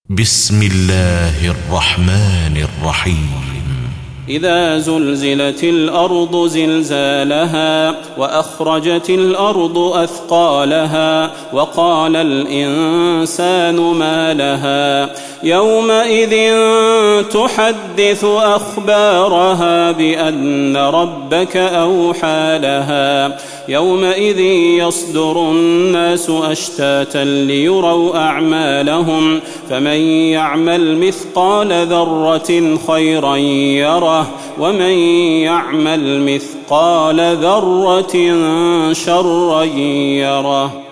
بسم الله الرحمن الرحيم إذا زلزلت الأرض زلزالها وأخرجت الأرض أثقالها وقال الإنسان ما لها يومئذ تحدث أخبارها بأن ربك أوحى لها يومئذ يصدر الناس أشتاتا ليروا أعمالهم فمن يعمل مثقال ذرة خيرا يره ومن يعمل مثقال ذرة شرا يره.